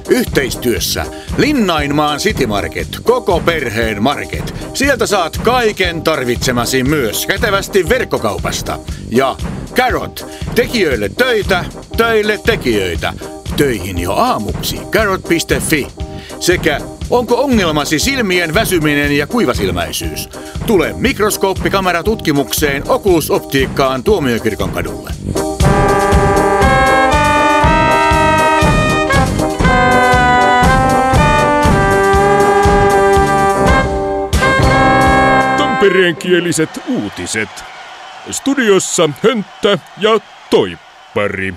Yhteistyössä Linnainmaan City Market, koko perheen market. Sieltä saat kaiken tarvitsemasi myös kätevästi verkkokaupasta. Ja Carrot, tekijöille töitä, töille tekijöitä. Töihin jo aamuksi, carrot.fi. Sekä onko ongelmasi silmien väsyminen ja kuivasilmäisyys? Tule mikroskooppikameratutkimukseen Oculus Optiikkaan Tuomiokirkon kadulle. Tampereenkieliset uutiset. Studiossa Hönttä ja Toippari.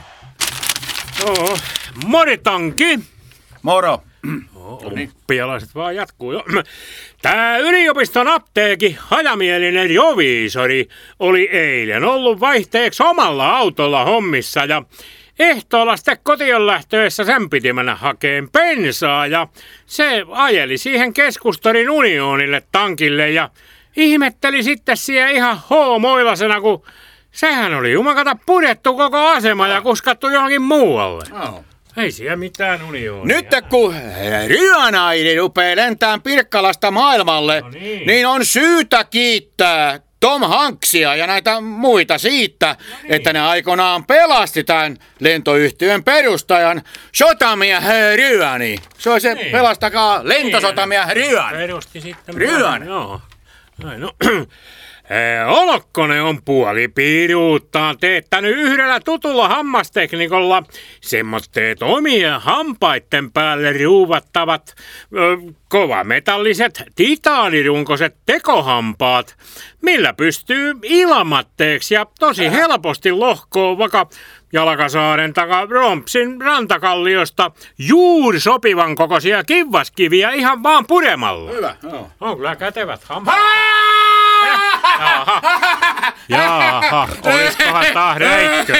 Moritanki! Moro! Olympialaiset vaan jatkuu jo. Tää yliopiston apteekin hajamielinen joviisori oli eilen ollut vaihteeksi omalla autolla hommissa ja ehtoolla sitten kotiin lähtöessä sen piti mennä hakeen bensaa ja se ajeli siihen Keskustorin Unionille tankille ja ihmetteli sitten siellä ihan hoomoilasena, kun sehän oli jumakata pudettu koko asema ja kuskattu johonkin muualle. Oh. Ei siellä mitään unionia. Nyt kun Ryanairi rupeaa lentämään Pirkkalasta maailmalle, niin on syytä kiittää Tom Hanksia ja näitä muita siitä, että ne aikoinaan pelasti tämän lentoyhtiön perustajan sotamies Ryani. Se on se pelastakaa lentosotamies Ryani. Perusti sitten. Ryani. Joo. No. Olokkonen on puolipiiruuttaan teettänyt yhdellä tutulla hammasteknikolla semmoitteet omien hampaitten päälle ruuvattavat kovametalliset titaanirunkoiset tekohampaat, millä pystyy ilmatteeksi ja tosi helposti lohkoon vaikka Jalkasaaren taka Rompsin rantakalliosta juuri sopivan kokoisia kivvaskiviä ihan vaan puremalla. Hyvä, joo. On kyllä kätevät hampaat. Jaha, olisikohan taas Räikkö?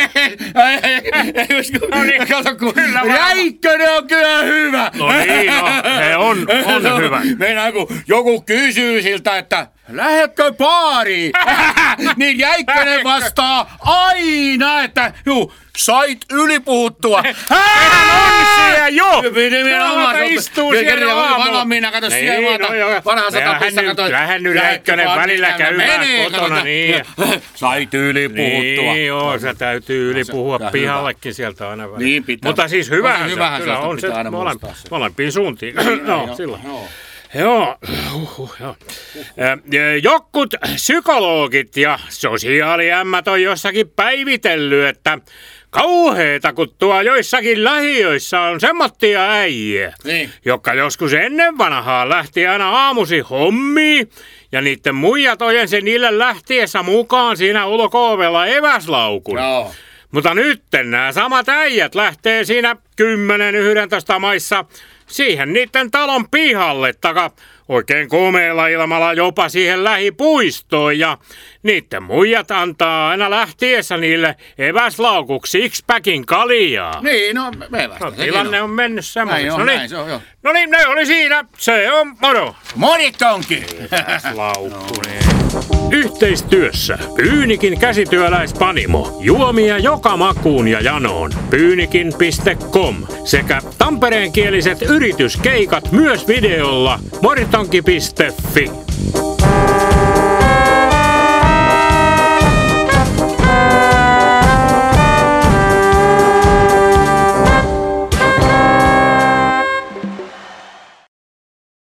Kato, kun Räikkönen on kyllä hyvä. No niin, se on hyvä. Meinaa, kun joku kysyy siltä, että lähdekö baariin? Niin Räikkönen vastaa aina, että juu, sait ylipuhuttua. On siellä jo! Istuu siellä valmiina, kato siellä vanhassa tapissa. Lähän nyt Räikkönen välillä käymään kotona, niin. Sait ylipuhuttua. Niin joo, se täytyy ylipuhua pihallekin sieltä aina välillä. Niin pitää. Mutta siis hyvähän se, kyllä on se molempiin suuntiin. No, silloin. Joo. Jotkut psykologit ja sosiaaliämmät on jossakin päivitellyt, että kauheeta, kun tuo joissakin lähiöissä on semmoittia äijä, jotka joskus ennen vanhaa lähti aina aamusi hommiin ja niiden muijat ojensi niille lähtiessä mukaan siinä ulko-ovella eväslaukun. No. Mutta nyt nämä samat äijät lähtee siinä 10-11 maissa siihen niiden talon pihalle oikein komealla ilmalla jopa siihen lähipuistoon ja niiden muijat antaa aina lähtiessä niille eväslaukuksi six-packin kaljaa. Niin, no tilanne on mennyt semmoinen. No niin, ne oli siinä. Se on moro. Moritonki! Eväslaukkuneen. Yhteistyössä Pyynikin käsityöläispanimo. Juomia joka makuun ja janoon. Pyynikin.com sekä tampereenkieliset yrityskeikat myös videolla moritonki.fi.